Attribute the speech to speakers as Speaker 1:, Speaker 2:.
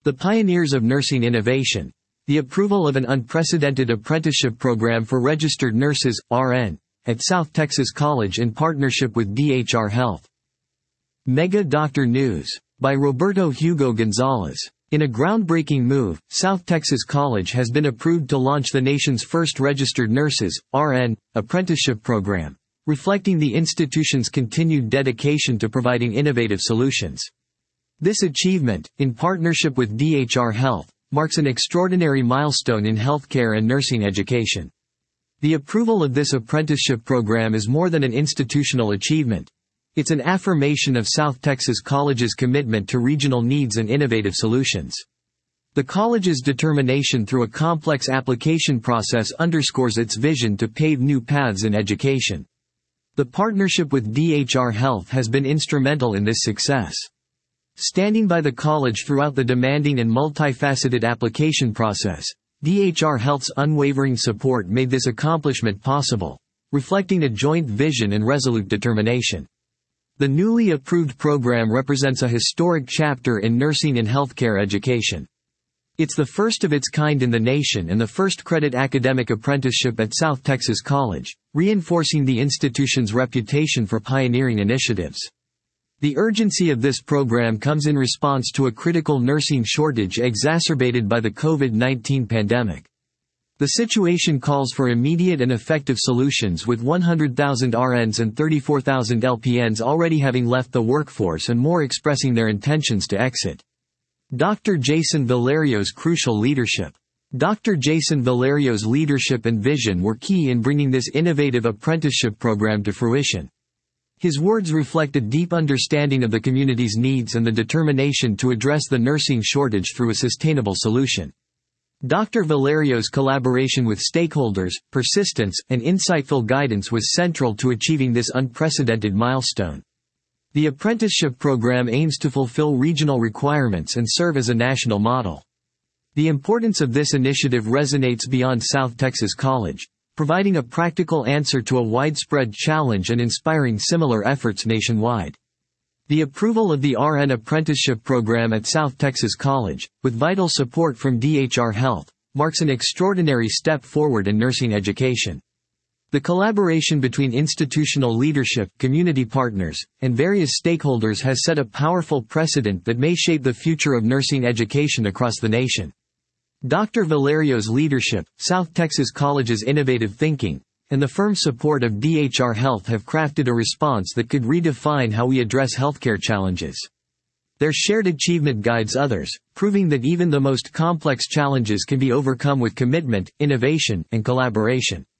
Speaker 1: The pioneers of nursing innovation. The approval of an unprecedented apprenticeship program for registered nurses, RN, at South Texas College in partnership with DHR Health. Mega Doctor News. By Roberto Hugo Gonzalez. In a groundbreaking move, South Texas College has been approved to launch the nation's first registered nurses, RN, apprenticeship program, reflecting the institution's continued dedication to providing innovative solutions. This achievement, in partnership with DHR Health, marks an extraordinary milestone in healthcare and nursing education. The approval of this apprenticeship program is more than an institutional achievement. It's an affirmation of South Texas College's commitment to regional needs and innovative solutions. The college's determination through a complex application process underscores its vision to pave new paths in education. The partnership with DHR Health has been instrumental in this success. Standing by the college throughout the demanding and multifaceted application process, DHR Health's unwavering support made this accomplishment possible, reflecting a joint vision and resolute determination. The newly approved program represents a historic chapter in nursing and healthcare education. It's the first of its kind in the nation and the first credit academic apprenticeship at South Texas College, reinforcing the institution's reputation for pioneering initiatives. The urgency of this program comes in response to a critical nursing shortage exacerbated by the COVID-19 pandemic. The situation calls for immediate and effective solutions, with 100,000 RNs and 34,000 LPNs already having left the workforce and more expressing their intentions to exit. Dr. Jason Valerio's crucial leadership. Dr. Jason Valerio's leadership and vision were key in bringing this innovative apprenticeship program to fruition. His words reflect a deep understanding of the community's needs and the determination to address the nursing shortage through a sustainable solution. Dr. Valerio's collaboration with stakeholders, persistence, and insightful guidance was central to achieving this unprecedented milestone. The apprenticeship program aims to fulfill regional requirements and serve as a national model. The importance of this initiative resonates beyond South Texas College, providing a practical answer to a widespread challenge and inspiring similar efforts nationwide. The approval of the RN apprenticeship program at South Texas College, with vital support from DHR Health, marks an extraordinary step forward in nursing education. The collaboration between institutional leadership, community partners, and various stakeholders has set a powerful precedent that may shape the future of nursing education across the nation. Dr. Valerio's leadership, South Texas College's innovative thinking, and the firm support of DHR Health have crafted a response that could redefine how we address healthcare challenges. Their shared achievement guides others, proving that even the most complex challenges can be overcome with commitment, innovation, and collaboration.